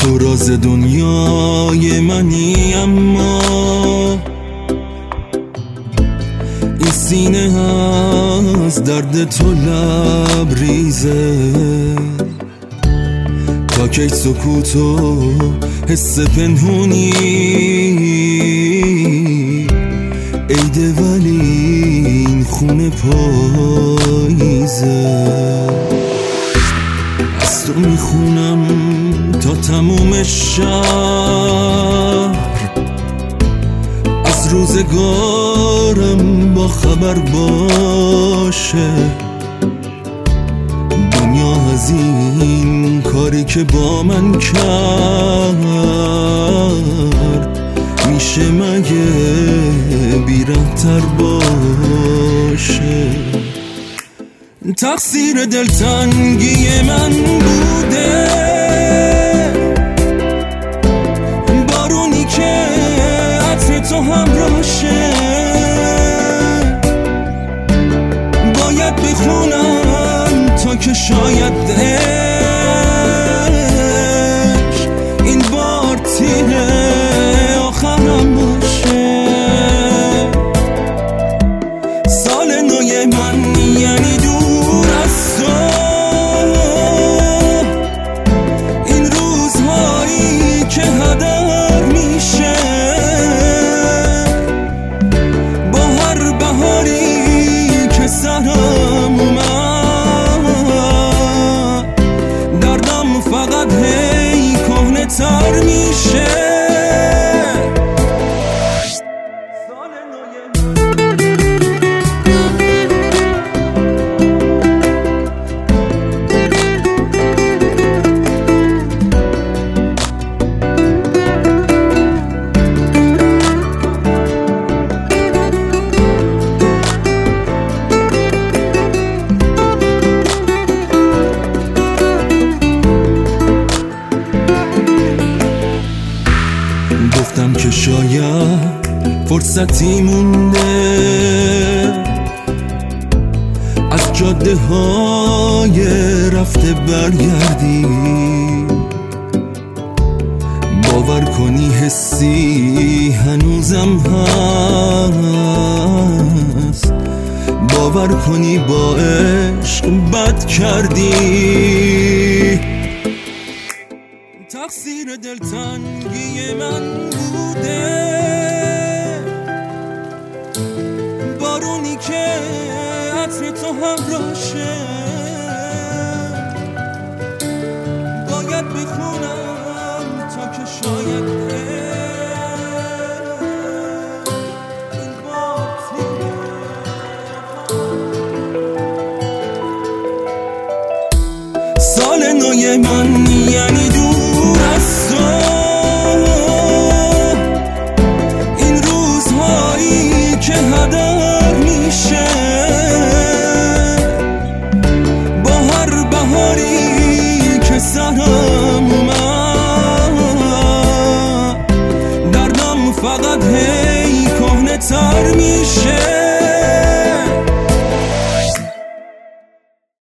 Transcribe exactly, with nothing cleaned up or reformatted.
تو راز دنیای منی، اما این سینه از درد تو لبریزه. تا کی سکوت و حس پنهونی عیده ولی این خونه پاییزه. از تو میخونم تا تموم شهر، از روزگارم با خبر باشه. دنیا از این کاری که با من کرد میشه مگه بی‌رحم‌تر باشه؟ تقصیر دلتنگی من بوده، بارونی که عطر تو همراشه. باید بخونم تا که شاید عشق این بار تیره آخرم باشه. سال نوی من یعنی دور از تو، این روزهایی که هدر میشه. با هر بهاری که سرم اومد، دردم فقط هی کهنه تر میشه. گفتم که شاید فرصتی مونده از جاده های رفته برگردی. باور کنی حسی هنوزم هست، باور کنی با عشق بد کردی. تقصیر دلتنگی من بوده، بارونی که عطر تو همراشه. باید بخونم تا که شاید این باطیه. سال نوی من یعنی دور از تو، این روزهایی که هدر میشه. با هر بهاری که سرم اومد، دردم فقط هی کهنه تر میشه.